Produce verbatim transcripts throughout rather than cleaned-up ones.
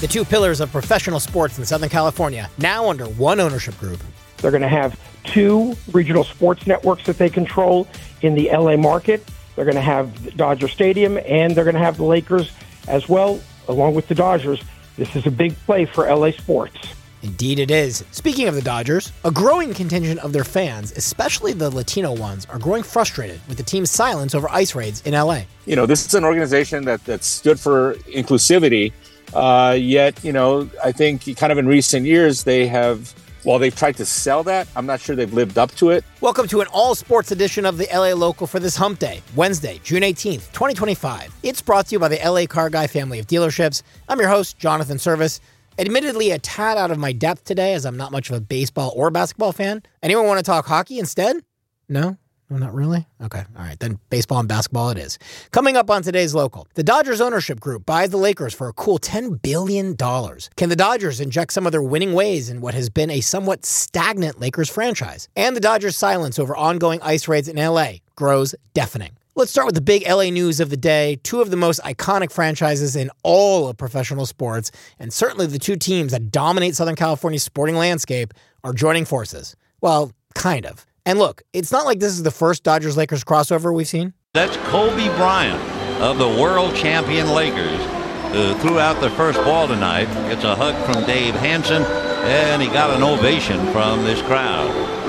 The two pillars of professional sports in Southern California, now under one ownership group. They're going to have two regional sports networks that they control in the L A market. They're going to have Dodger Stadium, and they're going to have the Lakers as well, along with the Dodgers. This is a big play for L A sports. Indeed it is. Speaking of the Dodgers, a growing contingent of their fans, especially the Latino ones, are growing frustrated with the team's silence over ICE raids in L A. You know, this is an organization that, that stood for inclusivity, uh, yet, you know, I think kind of in recent years they have, while they've tried to sell that, I'm not sure they've lived up to it. Welcome to an all-sports edition of the L A Local for this hump day, Wednesday, June eighteenth, twenty twenty-five. It's brought to you by the L A Car Guy family of dealerships. I'm your host, Jonathan Service. Admittedly, a tad out of my depth today, as I'm not much of a baseball or basketball fan. Anyone want to talk hockey instead? No? No, not really? Okay, all right, then baseball and basketball it is. Coming up on today's Local, the Dodgers ownership group buys the Lakers for a cool ten billion dollars. Can the Dodgers inject some of their winning ways in what has been a somewhat stagnant Lakers franchise? And the Dodgers' silence over ongoing ICE raids in L A grows deafening. Let's start with the big L A news of the day. Two of the most iconic franchises in all of professional sports, and certainly the two teams that dominate Southern California's sporting landscape, are joining forces. Well, kind of. And look, it's not like this is the first Dodgers-Lakers crossover we've seen. That's Kobe Bryant of the world champion Lakers, who threw out the first ball tonight. Gets a hug from Dave Hansen, and he got an ovation from this crowd.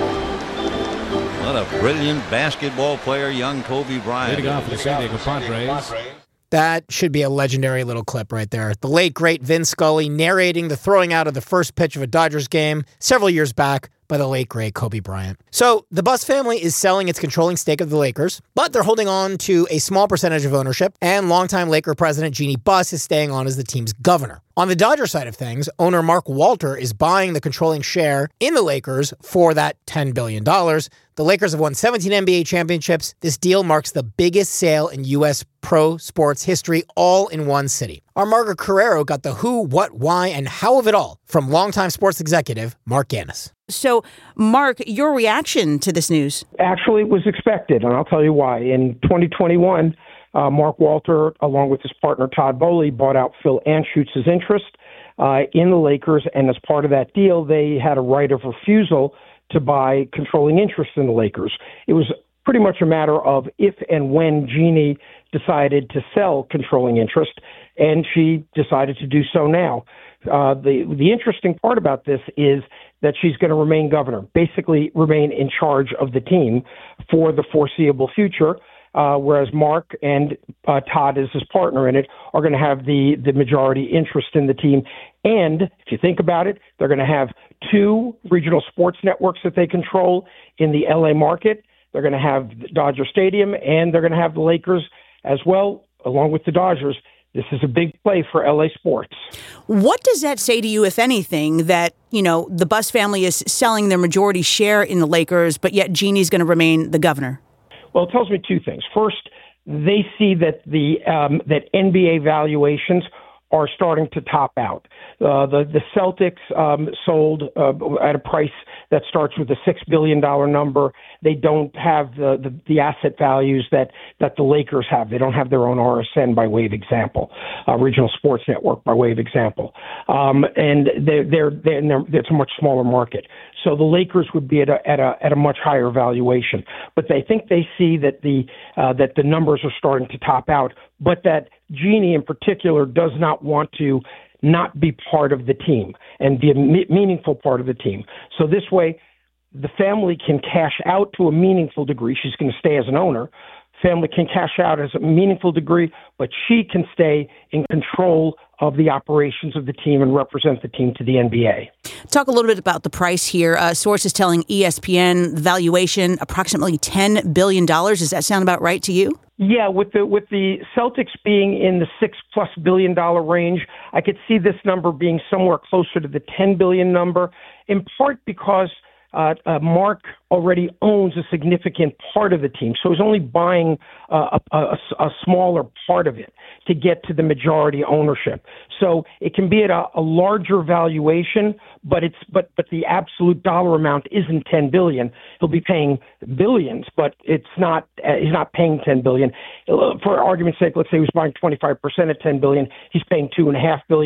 What a brilliant basketball player, young Kobe Bryant. Way to go for the San Diego Padres. That should be a legendary little clip right there. The late, great Vin Scully narrating the throwing out of the first pitch of a Dodgers game several years back by the late, great Kobe Bryant. So the Buss family is selling its controlling stake of the Lakers, but they're holding on to a small percentage of ownership, and longtime Laker president Jeannie Buss is staying on as the team's governor. On the Dodger side of things, owner Mark Walter is buying the controlling share in the Lakers for that ten billion dollars. The Lakers have won seventeen N B A championships. This deal marks the biggest sale in U S pro sports history, all in one city. Our Margaret Carrero got the who, what, why, and how of it all from longtime sports executive Mark Gannis. So, Mark, your reaction to this news? Actually, it was expected, and I'll tell you why. In twenty twenty-one, uh, Mark Walter, along with his partner Todd Boehly, bought out Phil Anschutz's interest uh, in the Lakers, and as part of that deal, they had a right of refusal to buy controlling interest in the Lakers. It was pretty much a matter of if and when Jeannie decided to sell controlling interest, and she decided to do so now. Uh, the the interesting part about this is that she's going to remain governor, basically remain in charge of the team for the foreseeable future, uh, whereas Mark and uh, Todd, as his partner in it, are going to have the, the majority interest in the team. And if you think about it, they're going to have two regional sports networks that they control in the L A market. They're going to have Dodger Stadium, and they're going to have the Lakers as well, along with the Dodgers. This is a big play for L A sports. What does that say to you, if anything, that, you know, the Buss family is selling their majority share in the Lakers, but yet Jeannie's going to remain the governor? Well, it tells me two things. First, they see that the um, that N B A valuations are starting to top out. Uh, the the Celtics um, sold uh, at a price that starts with a six billion dollars number. They don't have the, the, the asset values that, that the Lakers have. They don't have their own R S N by way of example, uh, Regional Sports Network by way of example. Um, and they're, they're, they're, they're, it's a much smaller market. So the Lakers would be at a, at a, at a much higher valuation. But they think they see that the, uh, that the numbers are starting to top out, but that Jeannie in particular does not want to not be part of the team and be a me- meaningful part of the team. So this way, the family can cash out to a meaningful degree. She's going to stay as an owner. Family can cash out as a meaningful degree, but she can stay in control of the operations of the team and represent the team to the N B A. Talk a little bit about the price here. Uh, sources telling E S P N valuation approximately ten billion dollars. Does that sound about right to you? Yeah, with the with the Celtics being in the six plus billion dollar range, I could see this number being somewhere closer to the ten billion number, in part because Uh, uh, Mark already owns a significant part of the team, so he's only buying uh, a, a, a smaller part of it to get to the majority ownership. So it can be at a, a larger valuation, but it's but but the absolute dollar amount isn't ten billion. He'll be paying billions, but it's not. Uh, he's not paying ten billion. For argument's sake, let's say he was buying twenty-five percent of ten billion. He's paying two and a half billion.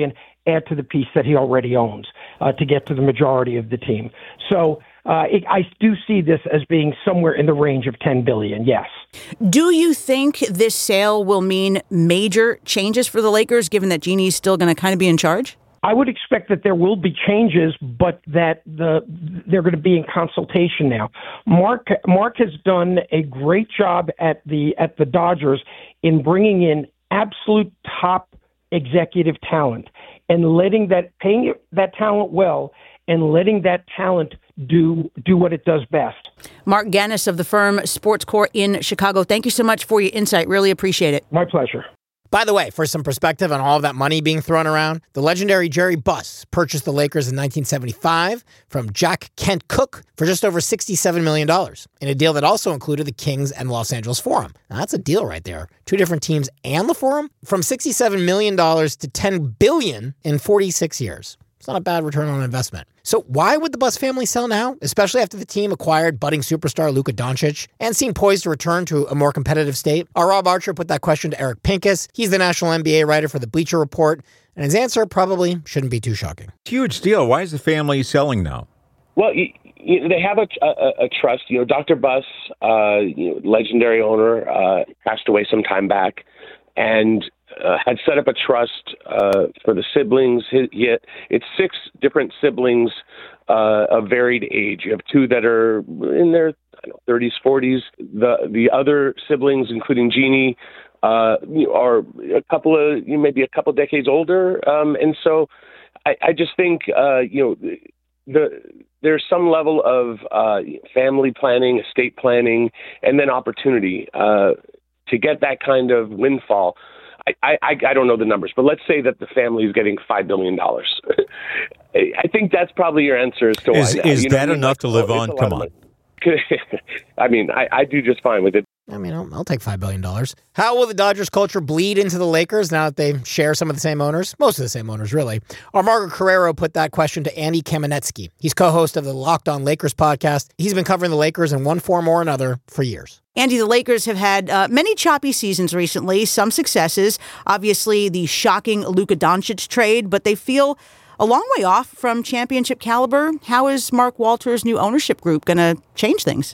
add to the piece that he already owns uh, to get to the majority of the team. So uh, it, I do see this as being somewhere in the range of ten billion dollars, yes. Do you think this sale will mean major changes for the Lakers, given that Jeanie's still going to kind of be in charge? I would expect that there will be changes, but that the they're going to be in consultation now. Mark Mark has done a great job at the at the Dodgers in bringing in absolute top executive talent and letting that paying that talent well and letting that talent do do what it does best. Mark Gannis of the firm Sports Core in Chicago. Thank you so much for your insight. Really appreciate it. My pleasure. By the way, for some perspective on all of that money being thrown around, the legendary Jerry Buss purchased the Lakers in nineteen seventy-five from Jack Kent Cooke for just over sixty-seven million dollars in a deal that also included the Kings and Los Angeles Forum. Now, that's a deal right there. Two different teams and the Forum? From sixty-seven million dollars to ten billion dollars in forty-six years. It's not a bad return on investment. So why would the Buss family sell now, especially after the team acquired budding superstar Luka Doncic and seemed poised to return to a more competitive state? Our Rob Archer put that question to Eric Pincus. He's the national N B A writer for the Bleacher Report, and his answer probably shouldn't be too shocking. Huge deal. Why is the family selling now? Well, you, you, they have a, a, a trust. You know, Doctor Buss, uh, you know, legendary owner, uh, passed away some time back, and Uh, had set up a trust uh, for the siblings. He, he had, it's six different siblings uh, of varied age. You have two that are in their I don't know, thirties, forties. The the other siblings, including Jeanie, uh, are a couple of you know, maybe a couple decades older. Um, and so, I, I just think uh, you know the there's some level of uh, family planning, estate planning, and then opportunity uh, to get that kind of windfall. I, I, I don't know the numbers, but let's say that the family is getting five billion dollars. I think that's probably your answer as to why. Is, is you know, that enough to live oh, on? Come on. I mean, I, I do just fine with it. I mean, I'll, I'll take five billion dollars. How will the Dodgers culture bleed into the Lakers now that they share some of the same owners? Most of the same owners, really. Our Margaret Carrero put that question to Andy Kamenetsky. He's co-host of the Locked On Lakers podcast. He's been covering the Lakers in one form or another for years. Andy, the Lakers have had uh, many choppy seasons recently, some successes. Obviously, the shocking Luka Doncic trade, but they feel a long way off from championship caliber. How is Mark Walter's new ownership group going to change things?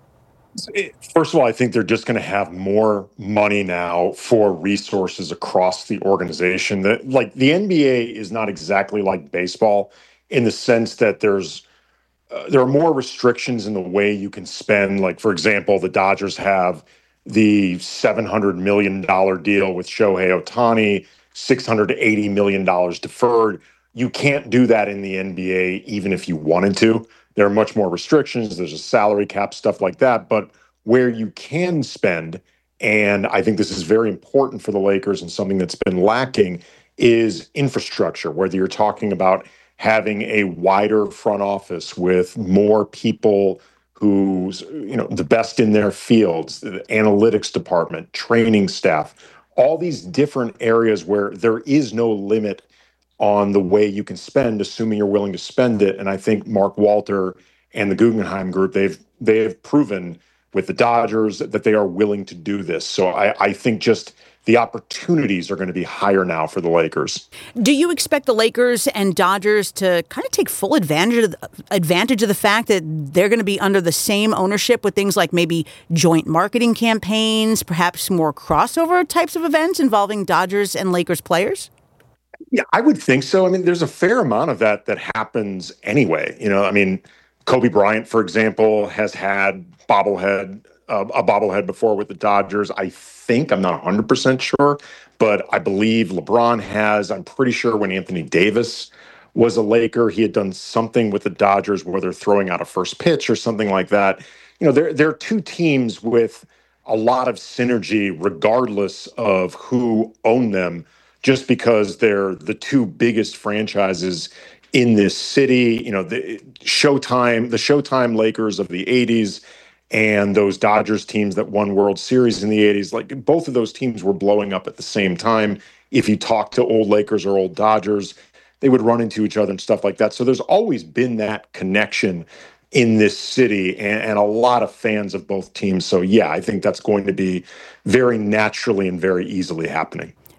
First of all, I think they're just going to have more money now for resources across the organization. That, like, the N B A is not exactly like baseball in the sense that there's uh, there are more restrictions in the way you can spend. Like, for example, the Dodgers have the seven hundred million dollars deal with Shohei Ohtani, six hundred eighty million dollars deferred. You can't do that in the N B A even if you wanted to. There are much more restrictions. There's a salary cap, stuff like that. But where you can spend, and I think this is very important for the Lakers and something that's been lacking, is infrastructure, whether you're talking about having a wider front office with more people who's, you know, the best in their fields, the analytics department, training staff, all these different areas where there is no limit on the way you can spend, assuming you're willing to spend it. And I think Mark Walter and the Guggenheim Group, they've they have proven with the Dodgers that they are willing to do this. So I, I think just the opportunities are going to be higher now for the Lakers. Do you expect the Lakers and Dodgers to kind of take full advantage of the, advantage of the fact that they're going to be under the same ownership with things like maybe joint marketing campaigns, perhaps more crossover types of events involving Dodgers and Lakers players? Yeah, I would think so. I mean, there's a fair amount of that that happens anyway. You know, I mean, Kobe Bryant, for example, has had bobblehead uh, a bobblehead before with the Dodgers. I think, I'm not one hundred percent sure, but I believe LeBron has. I'm pretty sure when Anthony Davis was a Laker, he had done something with the Dodgers where they're throwing out a first pitch or something like that. You know, there, there are two teams with a lot of synergy regardless of who owned them, just because they're the two biggest franchises in this city. You know, the Showtime, the Showtime Lakers of the eighties and those Dodgers teams that won World Series in the eighties, like both of those teams were blowing up at the same time. If you talk to old Lakers or old Dodgers, they would run into each other and stuff like that. So there's always been that connection in this city and, and a lot of fans of both teams. So yeah, I think that's going to be very naturally and very easily happening.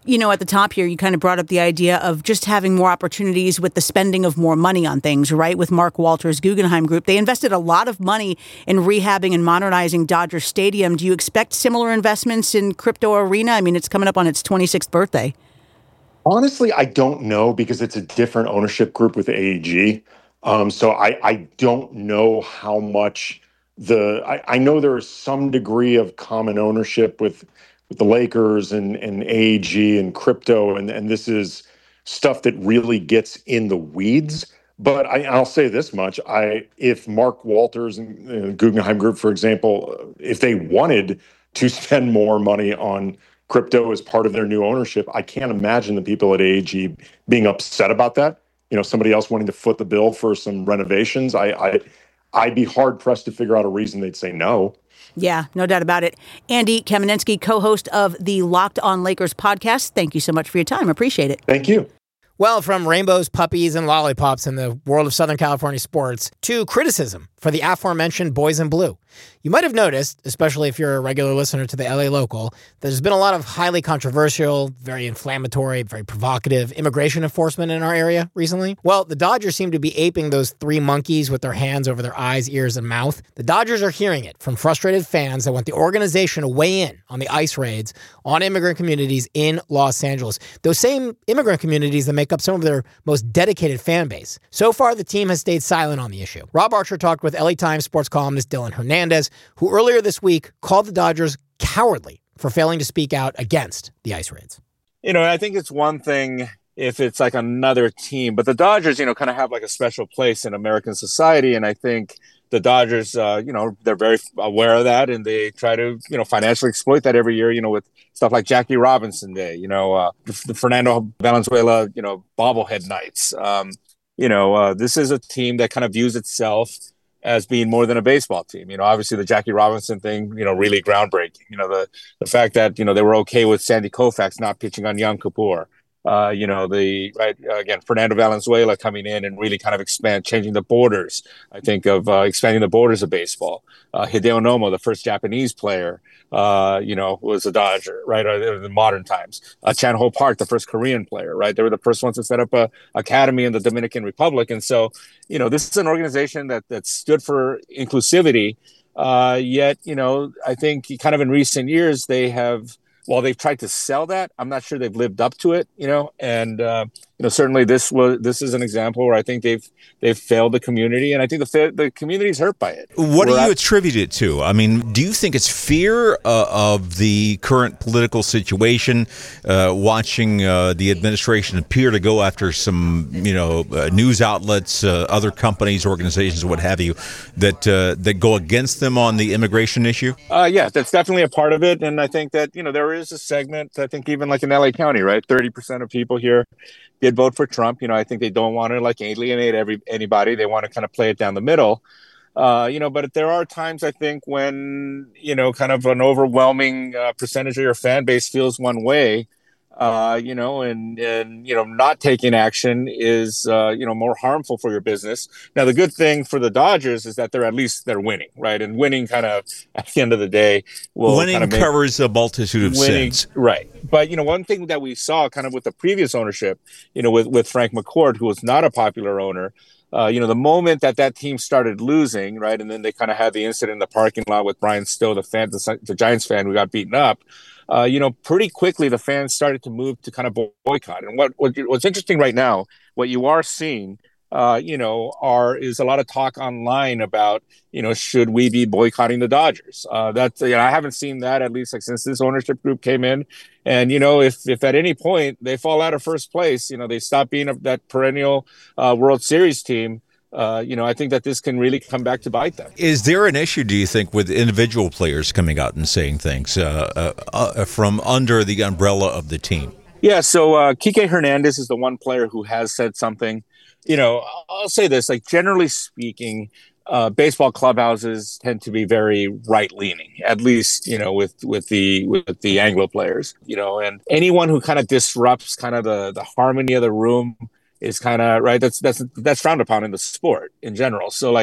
You know, at the top here, you kind of brought up the idea of just having more opportunities with the spending of more money on things, right? With Mark Walters' Guggenheim Group. They invested a lot of money in rehabbing and modernizing Dodger Stadium. Do you expect similar investments in Crypto Arena? I mean, it's coming up on its twenty-sixth birthday. Honestly, I don't know because it's a different ownership group with A E G. Um, so I, I don't know how much the I, I know there is some degree of common ownership with with the Lakers and, and A E G and crypto, and, and this is stuff that really gets in the weeds. But I, I'll say this much: I if Mark Walters and uh, Guggenheim Group, for example, if they wanted to spend more money on crypto as part of their new ownership, I can't imagine the people at A E G being upset about that. You know, somebody else wanting to foot the bill for some renovations. I, I I'd be hard pressed to figure out a reason they'd say no. Yeah, no doubt about it. Andy Kamenetsky, co-host of the Locked On Lakers podcast. Thank you so much for your time. Appreciate it. Thank you. Well, from rainbows, puppies, and lollipops in the world of Southern California sports to criticism for the aforementioned boys in blue. You might have noticed, especially if you're a regular listener to the L A Local, there's been a lot of highly controversial, very inflammatory, very provocative immigration enforcement in our area recently. Well, the Dodgers seem to be aping those three monkeys with their hands over their eyes, ears, and mouth. The Dodgers are hearing it from frustrated fans that want the organization to weigh in on the ICE raids on immigrant communities in Los Angeles. Those same immigrant communities that make up some of their most dedicated fan base. So far, the team has stayed silent on the issue. Rob Archer talked with L A Times sports columnist Dylan Hernandez, who earlier this week called the Dodgers cowardly for failing to speak out against the ICE raids. You know, I think it's one thing if it's like another team, but the Dodgers, you know, kind of have like a special place in American society. And I think the Dodgers, uh, you know, they're very aware of that, and they try to, you know, financially exploit that every year, you know, with stuff like Jackie Robinson Day, you know, uh, the Fernando Valenzuela, you know, bobblehead nights. Um, you know, uh, this is a team that kind of views itself as being more than a baseball team. You know, obviously the Jackie Robinson thing, you know, really groundbreaking. You know, the the fact that, you know, they were okay with Sandy Koufax not pitching on Yom Kippur. Uh, you know, the, right, again, Fernando Valenzuela coming in and really kind of expand, changing the borders, I think, of uh, expanding the borders of baseball. Uh, Hideo Nomo, the first Japanese player, uh, you know, was a Dodger, right, in the modern times. Uh, Chan Ho Park, the first Korean player, right? They were the first ones to set up a academy in the Dominican Republic. And so, you know, this is an organization that, that stood for inclusivity. Uh, yet, you know, I think kind of in recent years, they have, while they've tried to sell that, I'm not sure they've lived up to it, you know, and, uh, you know, certainly this was, this is an example where I think they've, they've failed the community, and I think the fa- the community's hurt by it. What do you at- attribute it to? I mean, do you think it's fear uh, of the current political situation, uh, watching uh, the administration appear to go after some, you know, uh, news outlets, uh, other companies, organizations, what have you, that uh, that go against them on the immigration issue? Uh, yeah, that's definitely a part of it, and I think that, you know, there is a segment, I think even like in L A County, right, thirty percent of people here did vote for Trump. You know, I think they don't want to like alienate every anybody. They want to kind of play it down the middle. Uh, you know, but there are times I think when, you know, kind of an overwhelming uh, percentage of your fan base feels one way, uh, you know, and, and, you know, not taking action is, uh, you know, more harmful for your business. Now, the good thing for the Dodgers is that they're at least they're winning, right? And winning kind of at the end of the day will winning kind of make, covers a multitude of winning, sins. Right. But, you know, one thing that we saw kind of with the previous ownership, you know, with, with Frank McCourt, who was not a popular owner, uh, you know, the moment that that team started losing, right, and then they kind of had the incident in the parking lot with Brian Stowe, the fan, the, the Giants fan who got beaten up, uh, you know, pretty quickly the fans started to move to kind of boycott. And what, what what's interesting right now, what you are seeing, uh, you know, are is a lot of talk online about, you know, should we be boycotting the Dodgers? Uh, that's, you know, I haven't seen that at least like since this ownership group came in. And, you know, if if at any point they fall out of first place, you know, they stop being a, that perennial uh, World Series team, uh, you know, I think that this can really come back to bite them. Is there an issue, do you think, with individual players coming out and saying things uh, uh, uh, from under the umbrella of the team? Yeah, so uh, Kike Hernandez is the one player who has said something. You know, I'll say this, like generally speaking, uh, baseball clubhouses tend to be very right-leaning, at least, you know, with, with the with the Anglo players, you know, and anyone who kind of disrupts kind of the, the harmony of the room is kind of right. That's that's that's frowned upon in the sport in general. So like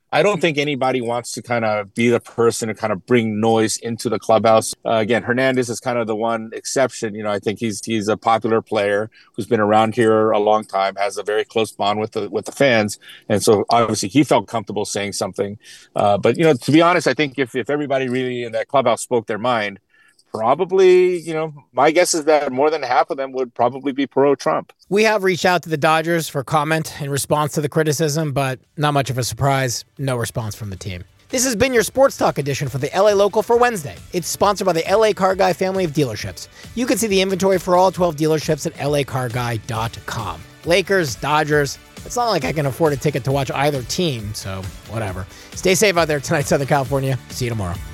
I don't think anybody wants to kind of be the person to kind of bring noise into the clubhouse. Uh, again, Hernandez is kind of the one exception. You know, I think he's he's a popular player who's been around here a long time, has a very close bond with the with the fans, and so obviously he felt comfortable saying something. Uh, but you know, to be honest, I think if if everybody really in that clubhouse spoke their mind, probably, you know, my guess is that more than half of them would probably be pro-Trump. We have reached out to the Dodgers for comment in response to the criticism, but not much of a surprise. No response from the team. This has been your Sports Talk edition for the L A Local for Wednesday. It's sponsored by the L A Car Guy family of dealerships. You can see the inventory for all twelve dealerships at L A car guy dot com. Lakers, Dodgers. It's not like I can afford a ticket to watch either team, so whatever. Stay safe out there tonight, Southern California. See you tomorrow.